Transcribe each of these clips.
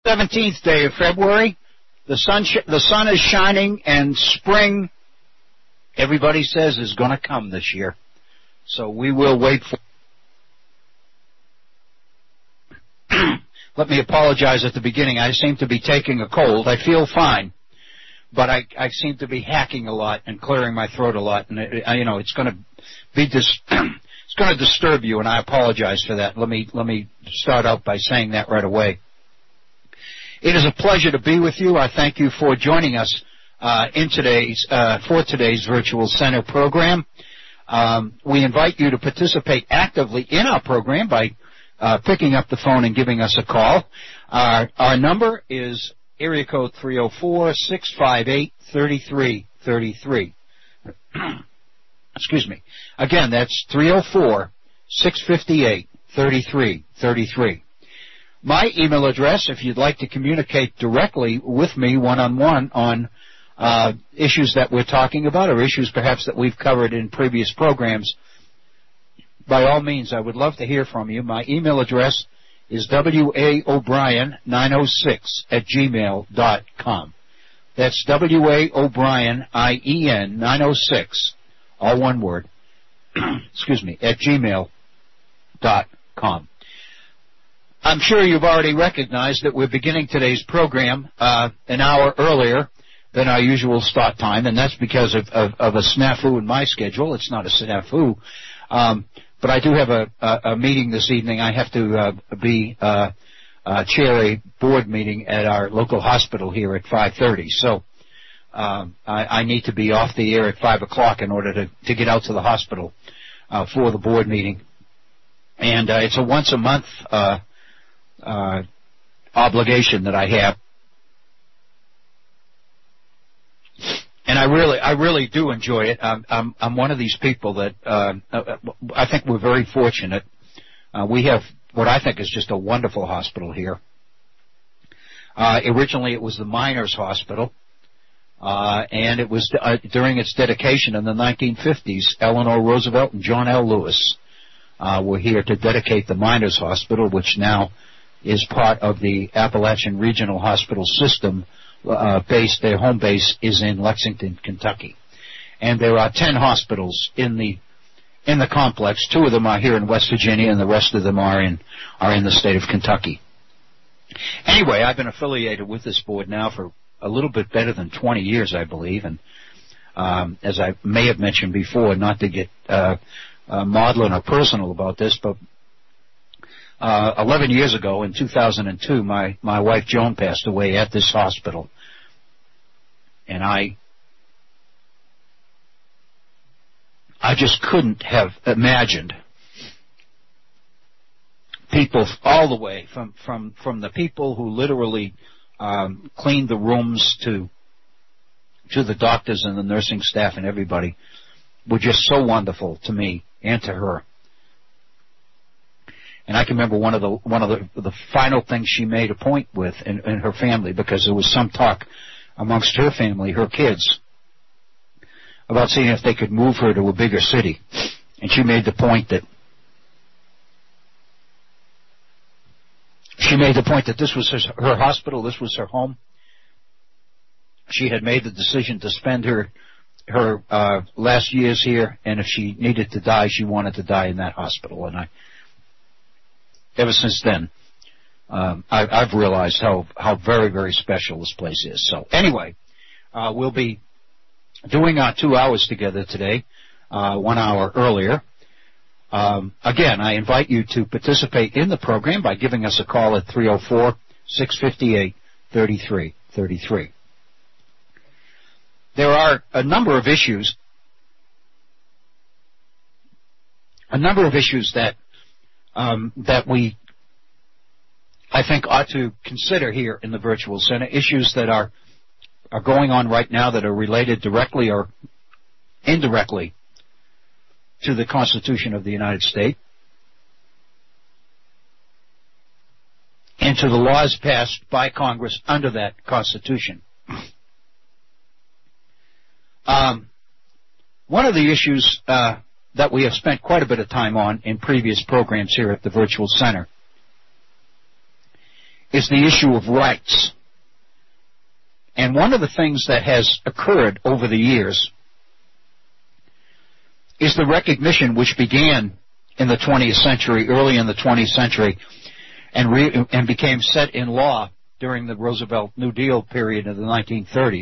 17th day of February. The sun is shining, and spring, everybody says, is going to come this year. So we will wait for. Let me apologize at the beginning. I seem to be taking a cold. I feel fine, but I seem to be hacking a lot and clearing my throat a lot, and it's going to be it's going to disturb you, and I apologize for that. Let me start out by saying that right away. It is a pleasure to be with you. I thank you for joining us for today's Virtual Center program. We invite you to participate actively in our program by picking up the phone and giving us a call. Our number is area code 304-658-3333. Excuse me. Again, that's 304-658-3333. My email address, if you'd like to communicate directly with me one-on-one on issues that we're talking about or issues perhaps that we've covered in previous programs, by all means, I would love to hear from you. My email address is waobrien906@gmail.com. That's waobrien906, all one word, excuse me, at gmail.com. I'm sure you've already recognized that we're beginning today's program an hour earlier than our usual start time, and that's because of a snafu in my schedule. It's not a snafu, but I do have a meeting this evening. I have to chair a board meeting at our local hospital here at 5:30, so I need to be off the air at 5 o'clock in order to get out to the hospital for the board meeting. And it's a once-a-month obligation that I have, and I really do enjoy it. I'm one of these people that I think we're very fortunate. We have what I think is just a wonderful hospital here. Originally, it was the Miners Hospital, and it was during its dedication in the 1950s. Eleanor Roosevelt and John L. Lewis were here to dedicate the Miners Hospital, which now is part of the Appalachian Regional Hospital System. Their home base is in Lexington, Kentucky. And there are 10 hospitals in the complex. 2 of them are here in West Virginia, and the rest of them are in the state of Kentucky. Anyway, I've been affiliated with this board now for a little bit better than 20 years, I believe. And as I may have mentioned before, not to get maudlin or personal about this, but 11 years ago, in 2002, my wife Joan passed away at this hospital, and I just couldn't have imagined people all the way from the people who literally cleaned the rooms to the doctors and the nursing staff and everybody were just so wonderful to me and to her. And I can remember one of the final things she made a point with in her family, because there was some talk amongst her family, her kids, about seeing if they could move her to a bigger city. And she made the point that this was her hospital, this was her home. She had made the decision to spend her last years here, and if she needed to die, she wanted to die in that hospital. And ever since then, I've realized how very, very special this place is. So anyway, we'll be doing our 2 hours together today, 1 hour earlier. Again, I invite you to participate in the program by giving us a call at 304-658-3333. There are a number of issues that we, I think, ought to consider here in the Virtual Center, issues that are going on right now that are related directly or indirectly to the Constitution of the United States and to the laws passed by Congress under that Constitution. One of the issues that we have spent quite a bit of time on in previous programs here at the Virtual Center is the issue of rights. And one of the things that has occurred over the years is the recognition which began in the 20th century, early in the 20th century, and became set in law during the Roosevelt New Deal period of the 1930s,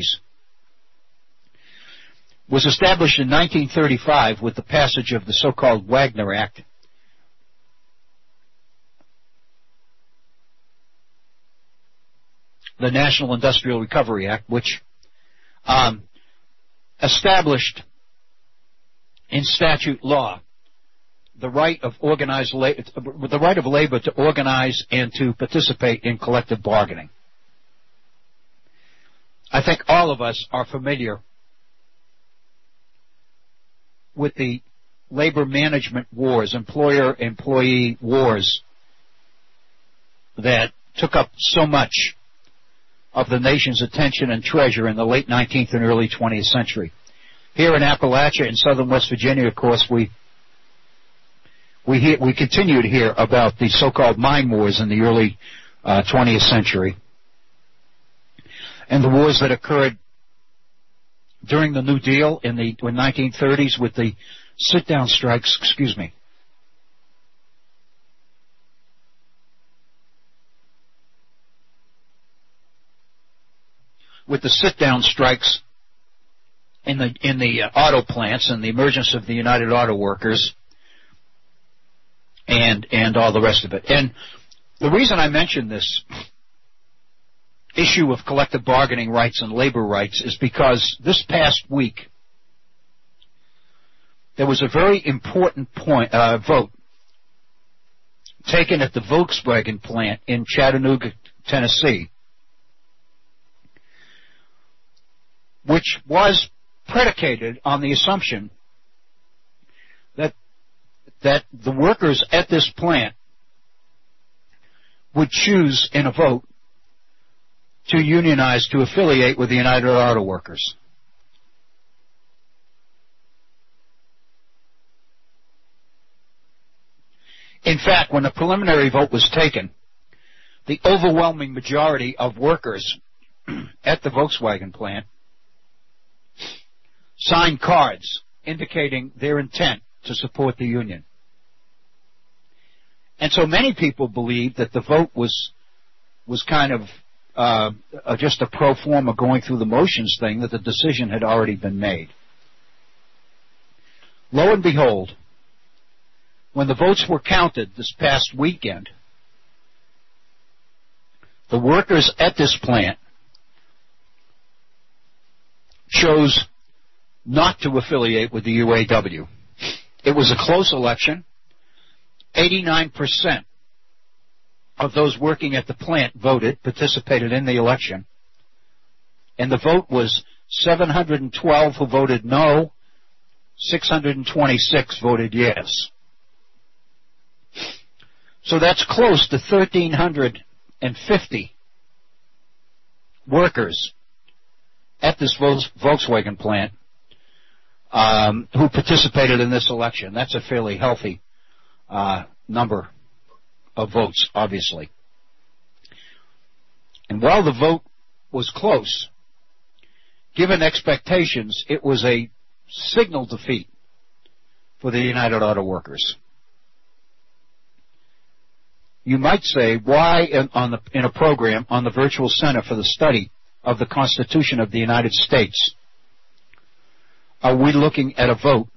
was established in 1935 with the passage of the so-called Wagner Act, the National Industrial Recovery Act, which established in statute law the right of labor to organize and to participate in collective bargaining. I think all of us are familiar with the labor management wars, employer-employee wars that took up so much of the nation's attention and treasure in the late 19th and early 20th century. Here in Appalachia, in southern West Virginia, of course, we continue to hear about the so-called mine wars in the early 20th century, and the wars that occurred during the New Deal in the 1930s with the sit-down strikes. With the sit-down strikes in the auto plants and the emergence of the United Auto Workers and all the rest of it. And the reason I mention this issue of collective bargaining rights and labor rights is because this past week there was a very important vote taken at the Volkswagen plant in Chattanooga, Tennessee, which was predicated on the assumption that the workers at this plant would choose in a vote to unionize, to affiliate with the United Auto Workers. In fact, when the preliminary vote was taken, the overwhelming majority of workers at the Volkswagen plant signed cards indicating their intent to support the union. And so many people believed that the vote was kind of just a pro forma going through the motions thing, that the decision had already been made. Lo and behold, when the votes were counted this past weekend, the workers at this plant chose not to affiliate with the UAW. It was a close election. 89% of those working at the plant participated in the election. And the vote was 712 who voted no, 626 voted yes. So that's close to 1,350 workers at this Volkswagen plant who participated in this election. That's a fairly healthy number of votes, obviously. And while the vote was close, given expectations, it was a signal defeat for the United Auto Workers. You might say, why in a program on the Virtual Center for the Study of the Constitution of the United States are we looking at a vote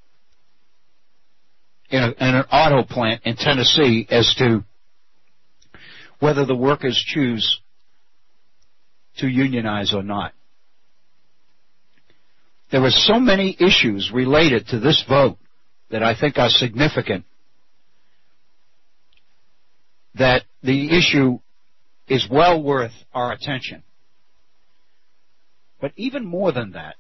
in an auto plant in Tennessee as to whether the workers choose to unionize or not? There are so many issues related to this vote that I think are significant that the issue is well worth our attention. But even more than that,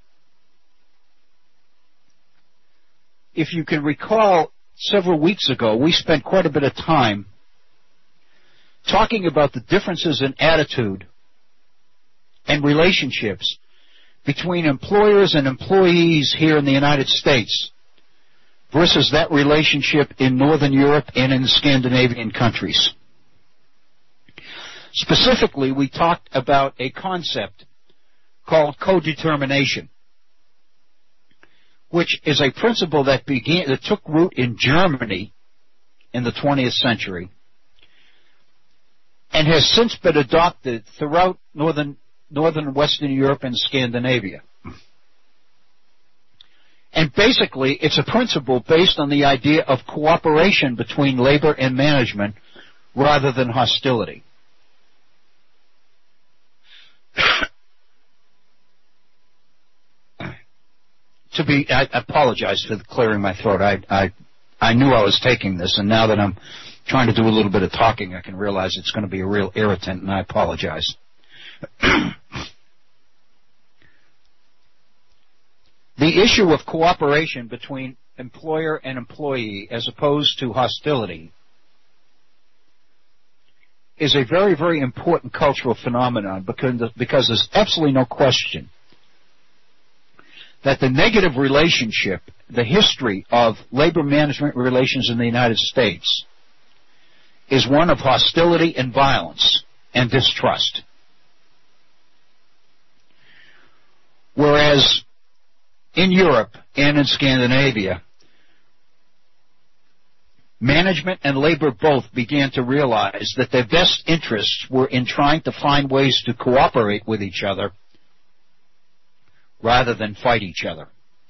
if you can recall, several weeks ago, we spent quite a bit of time talking about the differences in attitude and relationships between employers and employees here in the United States versus that relationship in Northern Europe and in the Scandinavian countries. Specifically, we talked about a concept called codetermination, which is a principle that took root in Germany in the 20th century and has since been adopted throughout northern and Western Europe and Scandinavia. And basically, it's a principle based on the idea of cooperation between labor and management rather than hostility. I apologize for clearing my throat. I knew I was taking this, and now that I'm trying to do a little bit of talking, I can realize it's going to be a real irritant, and I apologize. The issue of cooperation between employer and employee as opposed to hostility is a very, very important cultural phenomenon because there's absolutely no question that the negative relationship, the history of labor management relations in the United States, is one of hostility and violence and distrust. Whereas in Europe and in Scandinavia, management and labor both began to realize that their best interests were in trying to find ways to cooperate with each other rather than fight each other.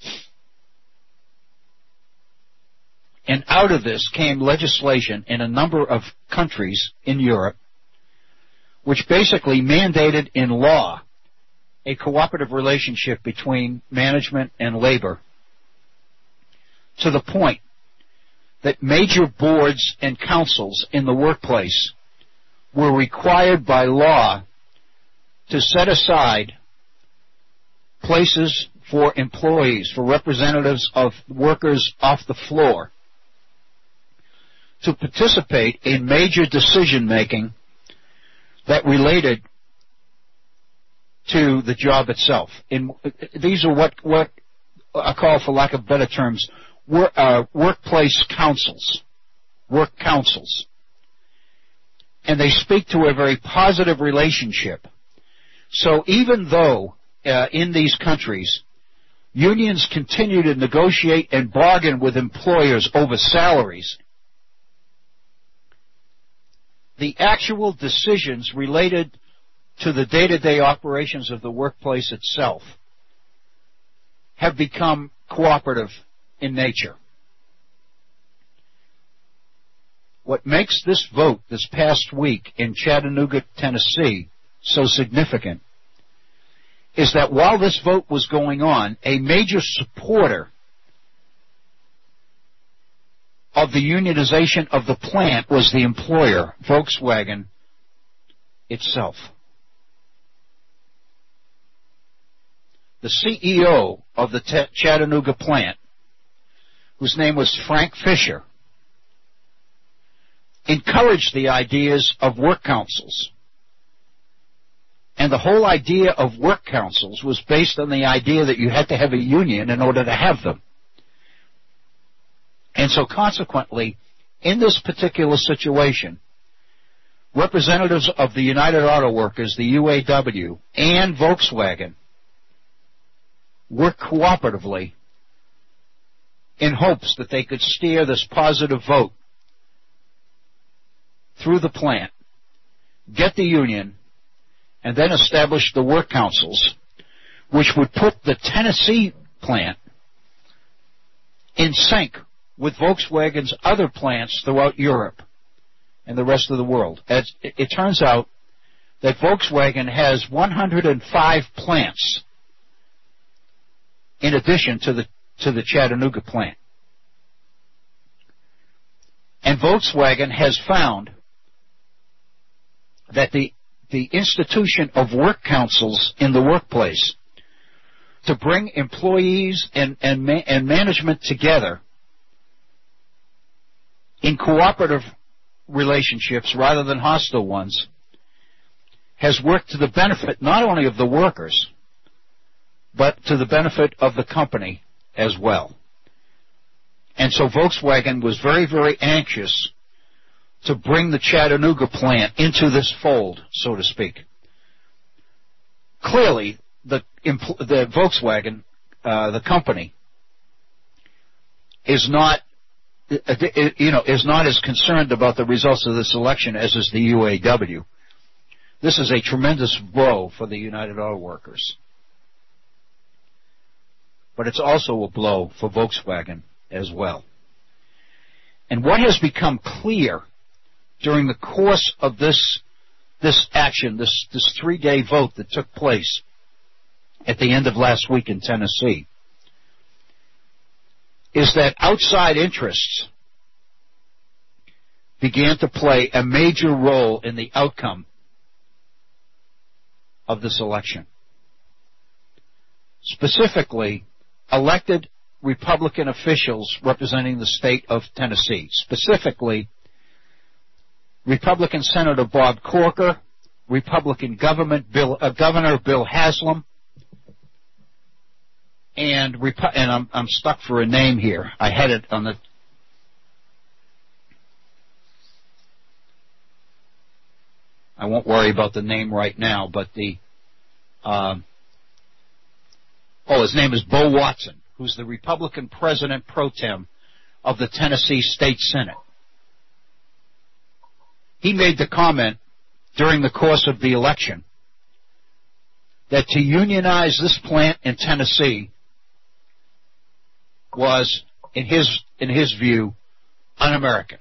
And out of this came legislation in a number of countries in Europe which basically mandated in law a cooperative relationship between management and labor, to the point that major boards and councils in the workplace were required by law to set aside places for employees, for representatives of workers off the floor, to participate in major decision-making that related to the job itself. These are what I call, for lack of better terms, workplace councils, work councils. And they speak to a very positive relationship. So even though in these countries unions continue to negotiate and bargain with employers over salaries, the actual decisions related to the day-to-day operations of the workplace itself have become cooperative in nature. What makes this vote this past week in Chattanooga, Tennessee, so significant is that while this vote was going on, a major supporter of the unionization of the plant was the employer, Volkswagen itself. The CEO of the Chattanooga plant, whose name was Frank Fisher, encouraged the ideas of work councils. And the whole idea of work councils was based on the idea that you had to have a union in order to have them. And so consequently, in this particular situation, representatives of the United Auto Workers, the UAW, and Volkswagen worked cooperatively in hopes that they could steer this positive vote through the plant, get the union, and then establish the work councils, which would put the Tennessee plant in sync with Volkswagen's other plants throughout Europe and the rest of the world. As it turns out that Volkswagen has 105 plants in addition to the Chattanooga plant. And Volkswagen has found that the institution of work councils in the workplace to bring employees and management together in cooperative relationships rather than hostile ones has worked to the benefit not only of the workers, but to the benefit of the company as well. And so Volkswagen was very, very anxious to bring the Chattanooga plant into this fold, so to speak. Clearly, the Volkswagen, the company, is not as concerned about the results of this election as is the UAW. This is a tremendous blow for the United Auto Workers. But it's also a blow for Volkswagen as well. And what has become clear during the course of this action, this 3-day vote that took place at the end of last week in Tennessee, is that outside interests began to play a major role in the outcome of this election. Specifically, elected Republican officials representing the state of Tennessee. Specifically, Republican Senator Bob Corker, Republican Governor Bill Haslam, and I'm stuck for a name here. I had it on the. I won't worry about the name right now, but his name is Bo Watson, who's the Republican President pro tem of the Tennessee State Senate. He made the comment during the course of the election that to unionize this plant in Tennessee was, in his view, un-American.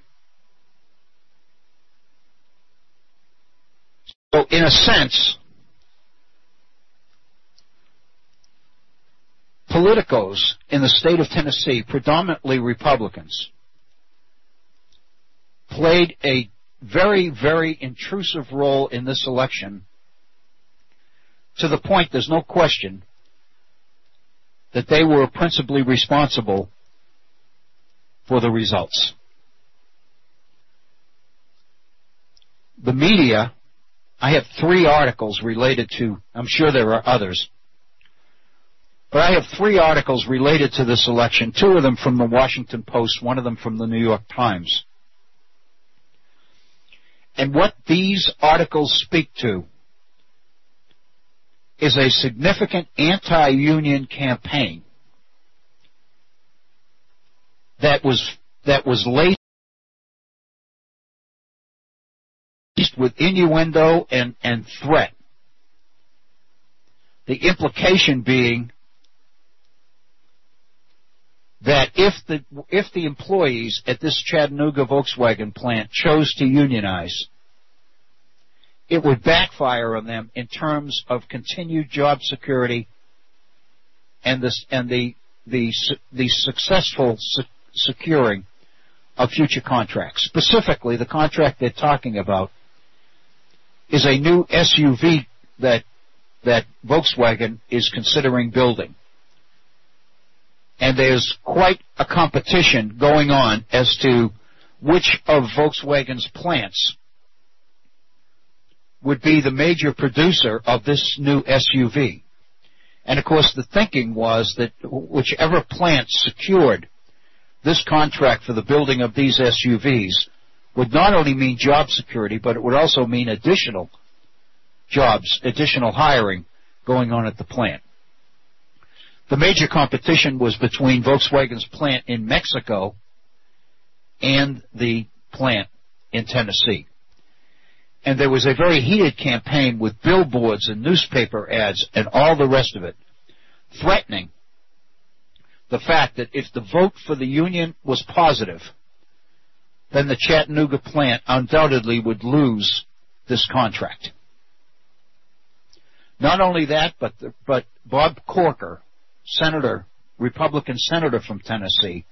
So, in a sense, politicos in the state of Tennessee, predominantly Republicans, played a very, very intrusive role in this election, to the point, there's no question, that they were principally responsible for the results. The media, I have 3 articles related to, I'm sure there are others, but I have 3 articles related to this election, 2 of them from the Washington Post, 1 of them from the New York Times. And what these articles speak to is a significant anti-union campaign that was laced with innuendo and threat. The implication being that if the employees at this Chattanooga Volkswagen plant chose to unionize, it would backfire on them in terms of continued job security and the successful securing of future contracts. Specifically, the contract they're talking about is a new SUV that Volkswagen is considering building. And there's quite a competition going on as to which of Volkswagen's plants would be the major producer of this new SUV. And of course the thinking was that whichever plant secured this contract for the building of these SUVs would not only mean job security, but it would also mean additional jobs, additional hiring going on at the plant. The major competition was between Volkswagen's plant in Mexico and the plant in Tennessee. And there was a very heated campaign with billboards and newspaper ads and all the rest of it, threatening the fact that if the vote for the union was positive, then the Chattanooga plant undoubtedly would lose this contract. Not only that, but Bob Corker, Republican senator from Tennessee,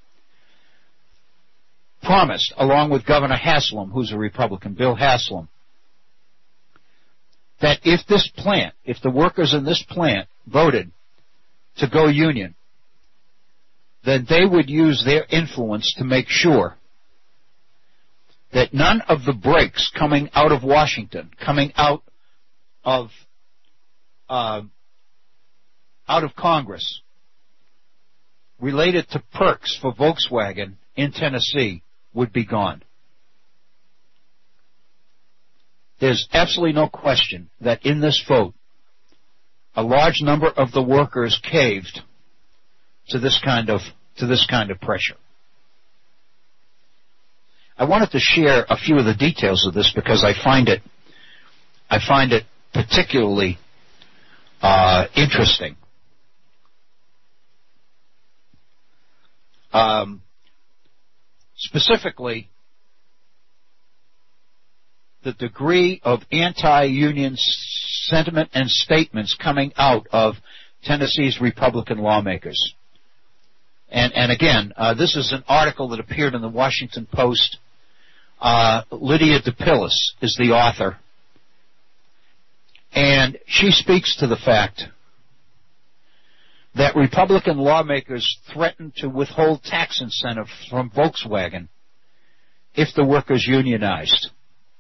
promised, along with Governor Haslam, who's a Republican, Bill Haslam, that if the workers in this plant voted to go union, then they would use their influence to make sure that none of the breaks coming out of Washington, coming out of Congress, related to perks for Volkswagen in Tennessee would be gone. there's absolutely no question that in this vote, a large number of the workers caved to this kind of pressure. I wanted to share a few of the details of this because I find it particularly interesting. Specifically, the degree of anti-union sentiment and statements coming out of Tennessee's Republican lawmakers. And again, this is an article that appeared in the Washington Post. Lydia DePillis is the author. And she speaks to the fact that Republican lawmakers threatened to withhold tax incentives from Volkswagen if the workers unionized.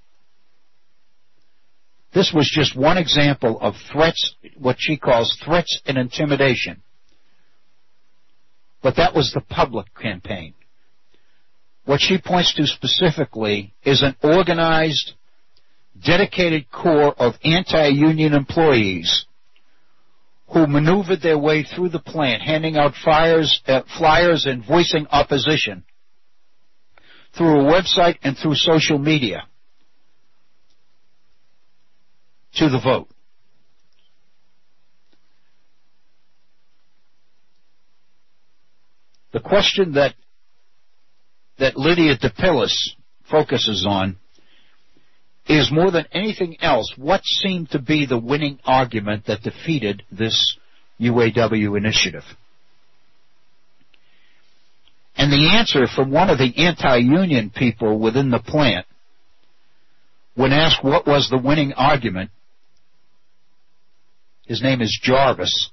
This was just one example of threats, what she calls threats and intimidation. But that was the public campaign. What she points to specifically is an organized, dedicated core of anti-union employees who maneuvered their way through the plant, handing out flyers and voicing opposition through a website and through social media to the vote. The question that Lydia DePillis focuses on is, more than anything else, what seemed to be the winning argument that defeated this UAW initiative. And the answer from one of the anti-union people within the plant, when asked what was the winning argument, his name is Jarvis,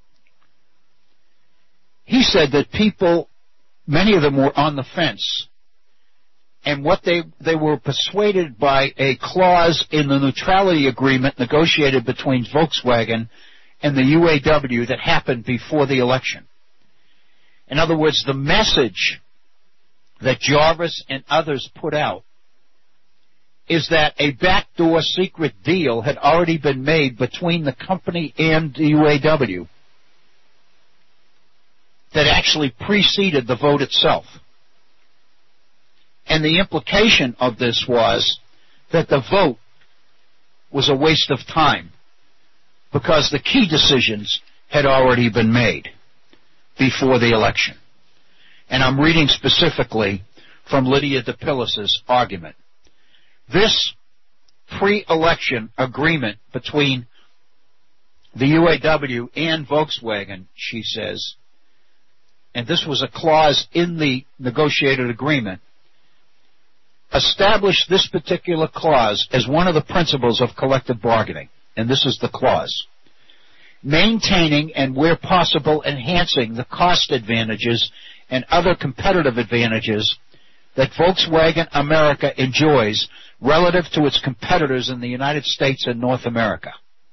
he said that people, many of them were on the fence, and what they were persuaded by a clause in the neutrality agreement negotiated between Volkswagen and the UAW that happened before the election. In other words, the message that Jarvis and others put out is that a backdoor secret deal had already been made between the company and the UAW that actually preceded the vote itself. And the implication of this was that the vote was a waste of time because the key decisions had already been made before the election. And I'm reading specifically from Lydia DePillis' argument. This pre-election agreement between the UAW and Volkswagen, she says, and this was a clause in the negotiated agreement, established this particular clause as one of the principles of collective bargaining. And this is the clause: maintaining and, where possible, enhancing the cost advantages and other competitive advantages that Volkswagen America enjoys relative to its competitors in the United States and North America.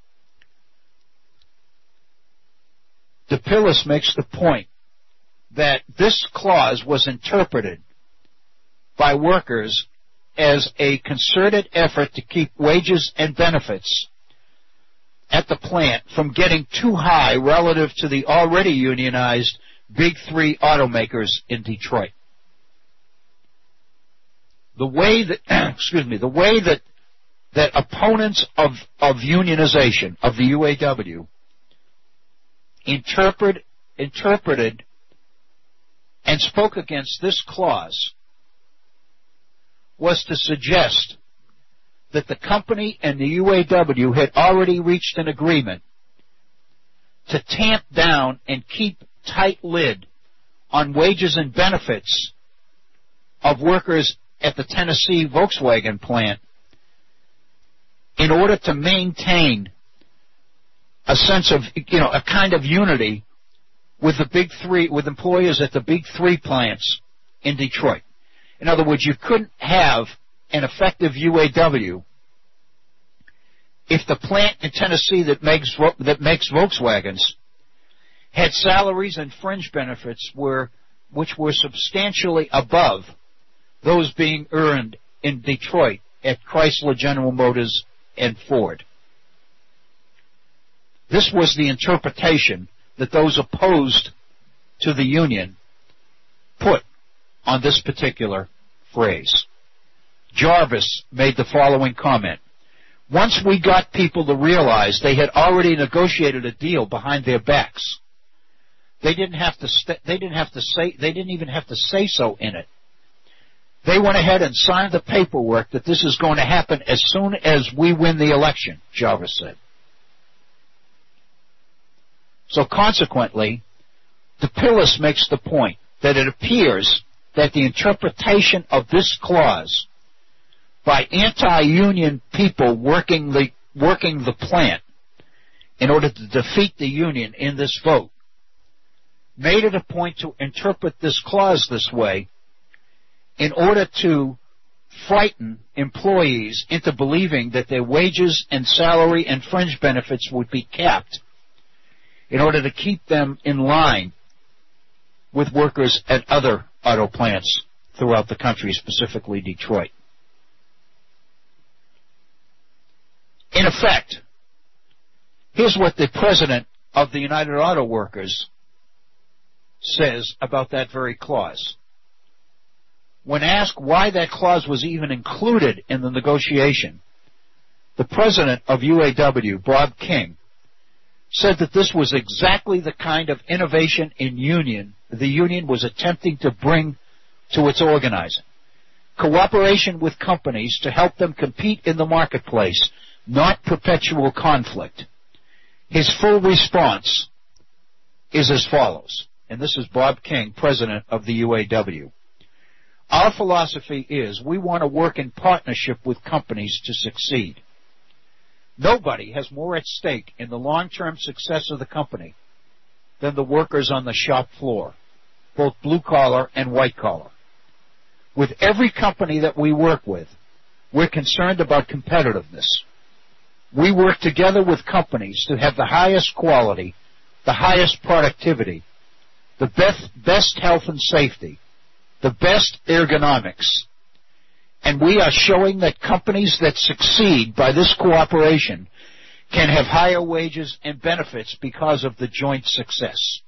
DePillis makes the point that this clause was interpreted by workers as a concerted effort to keep wages and benefits at the plant from getting too high relative to the already unionized Big Three automakers in Detroit. The way that opponents of unionization of the UAW interpreted and spoke against this clause was to suggest that the company and the UAW had already reached an agreement to tamp down and keep tight lid on wages and benefits of workers at the Tennessee Volkswagen plant in order to maintain a sense of, a kind of unity with the Big Three, with employers at the Big Three plants in Detroit. In other words, you couldn't have an effective UAW if the plant in Tennessee that makes Volkswagens had salaries and fringe benefits which were substantially above those being earned in Detroit at Chrysler, General Motors, and Ford. This was the interpretation that those opposed to the union put on this particular phrase. Jarvis made the following comment. Once we got people to realize they had already negotiated a deal behind their backs, they didn't even have to say so in it. They went ahead and signed the paperwork that this is going to happen as soon as we win the election, Jarvis said. So consequently, DePillis makes the point that it appears that the interpretation of this clause by anti-union people working the plant in order to defeat the union in this vote made it a point to interpret this clause this way in order to frighten employees into believing that their wages and salary and fringe benefits would be capped in order to keep them in line with workers at other auto plants throughout the country, specifically Detroit. In effect, here's what the president of the United Auto Workers says about that very clause. When asked why that clause was even included in the negotiation, the president of UAW, Bob King, said that this was exactly the kind of innovation in the union was attempting to bring to its organizing. Cooperation with companies to help them compete in the marketplace, not perpetual conflict. His full response is as follows, and this is Bob King, president of the UAW. Our philosophy is we want to work in partnership with companies to succeed. Nobody has more at stake in the long-term success of the company than the workers on the shop floor, both blue-collar and white-collar. With every company that we work with, we're concerned about competitiveness. We work together with companies to have the highest quality, the highest productivity, the best health and safety, the best ergonomics. And we are showing that companies that succeed by this cooperation can have higher wages and benefits because of the joint success.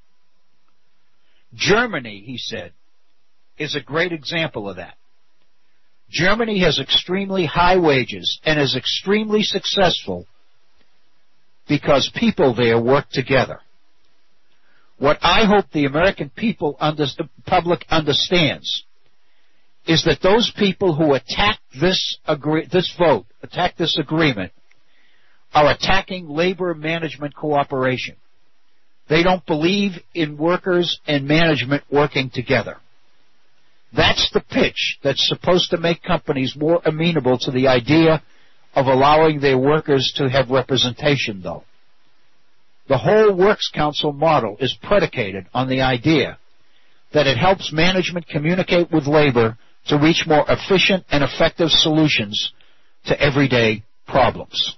Germany, he said, is a great example of that. Germany has extremely high wages and is extremely successful because people there work together. What I hope the American public understands is that those people who attack this vote, attack this agreement, are attacking labor management cooperation. They don't believe in workers and management working together. That's the pitch that's supposed to make companies more amenable to the idea of allowing their workers to have representation, though. The whole Works Council model is predicated on the idea that it helps management communicate with labor to reach more efficient and effective solutions to everyday problems.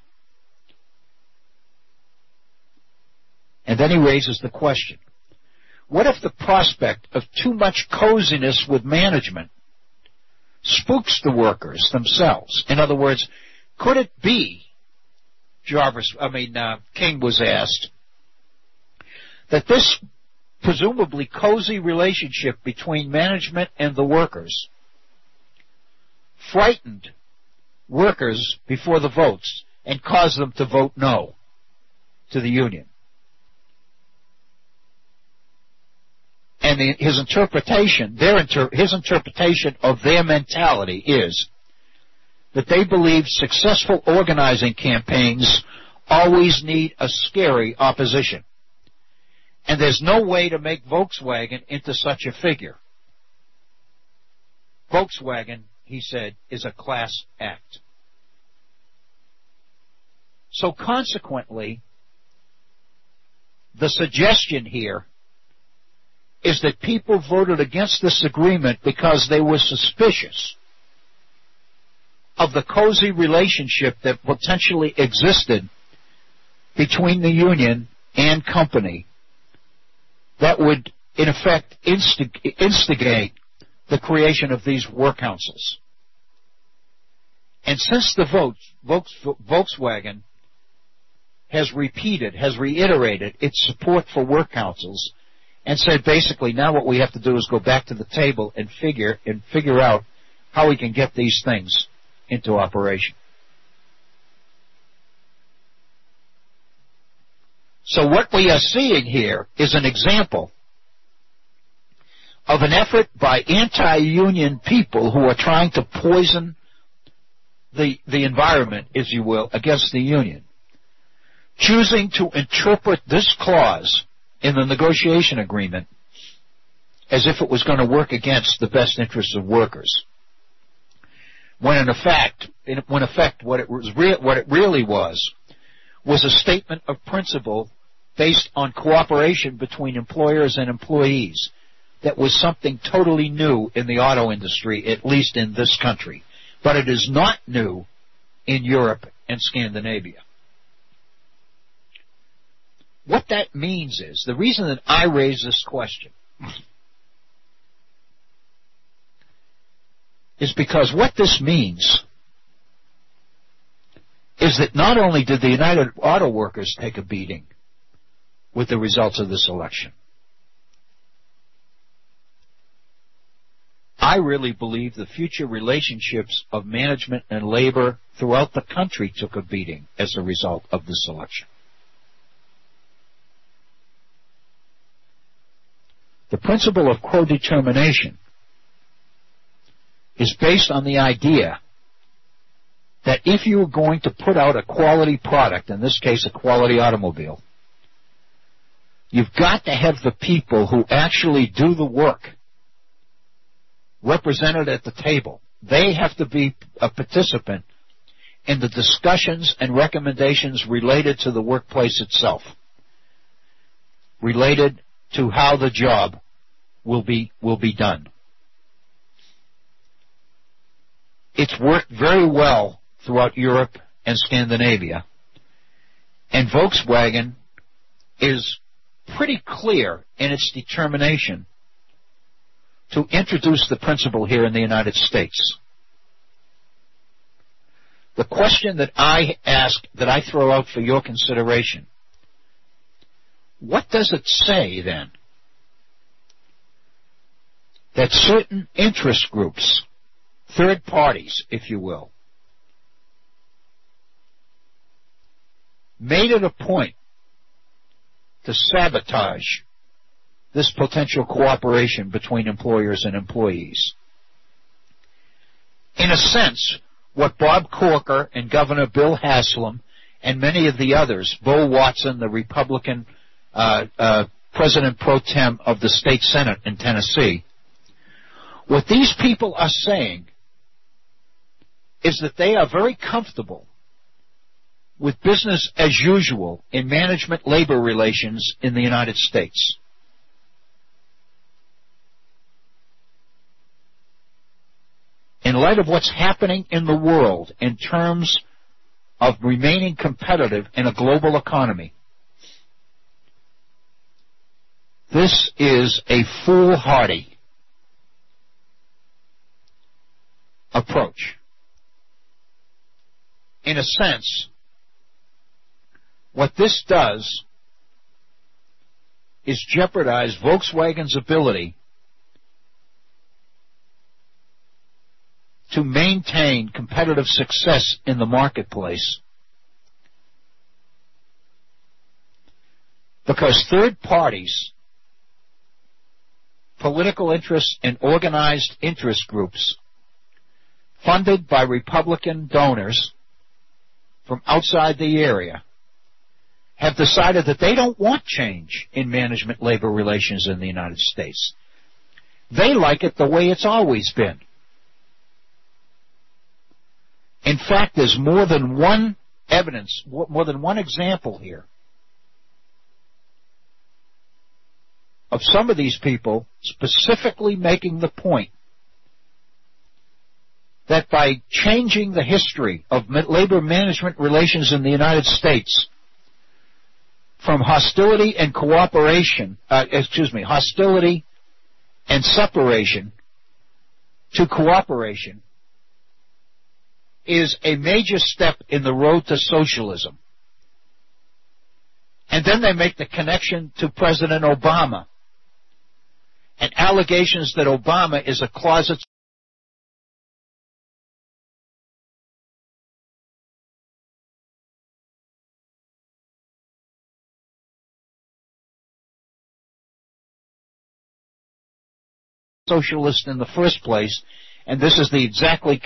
And then he raises the question, what if the prospect of too much coziness with management spooks the workers themselves? In other words, could it be, King was asked, that this presumably cozy relationship between management and the workers frightened workers before the votes and caused them to vote no to the union? And his interpretation of their mentality is that they believe successful organizing campaigns always need a scary opposition. And there's no way to make Volkswagen into such a figure. Volkswagen, he said, is a class act. So consequently, the suggestion here is that people voted against this agreement because they were suspicious of the cozy relationship that potentially existed between the union and company that would, in effect, instigate the creation of these work councils. And since the vote, Volkswagen has reiterated its support for work councils and said basically now what we have to do is go back to the table and figure out how we can get these things into operation. So what we are seeing here is an example of an effort by anti-union people who are trying to poison the environment, if you will, against the union, choosing to interpret this clause in the negotiation agreement as if it was going to work against the best interests of workers, when in effect what it really was a statement of principle based on cooperation between employers and employees that was something totally new in the auto industry, at least in this country. But it is not new in Europe and Scandinavia. What that means is, the reason that I raise this question is because what this means is that not only did the United Auto Workers take a beating with the results of this election, I really believe the future relationships of management and labor throughout the country took a beating as a result of this election. The principle of codetermination is based on the idea that if you are going to put out a quality product, in this case a quality automobile, you've got to have the people who actually do the work represented at the table. They have to be a participant in the discussions and recommendations related to the workplace itself, related to how the job will be done. It's worked very well throughout Europe and Scandinavia, and Volkswagen is pretty clear in its determination to introduce the principle here in the United States. The question that I ask, that I throw out for your consideration, what does it say then that certain interest groups, third parties, if you will, made it a point to sabotage this potential cooperation between employers and employees? In a sense, what Bob Corker and Governor Bill Haslam and many of the others, Bo Watson, the Republican President pro tem of the state Senate in Tennessee, what these people are saying is that they are very comfortable with business as usual in management-labor relations in the United States. In light of what's happening in the world in terms of remaining competitive in a global economy, this is a foolhardy approach. In a sense, what this does is jeopardize Volkswagen's ability to maintain competitive success in the marketplace, because third parties, political interests, and organized interest groups funded by Republican donors from outside the area have decided that they don't want change in management-labor relations in the United States. They like it the way it's always been. In fact, there's more than one evidence, more than one example here of some of these people specifically making the point that by changing the history of labor management relations in the United States from hostility and cooperation, hostility and separation to cooperation, is a major step in the road to socialism. And then they make the connection to President Obama and allegations that Obama is a closet socialist in the first place, and this is the exactly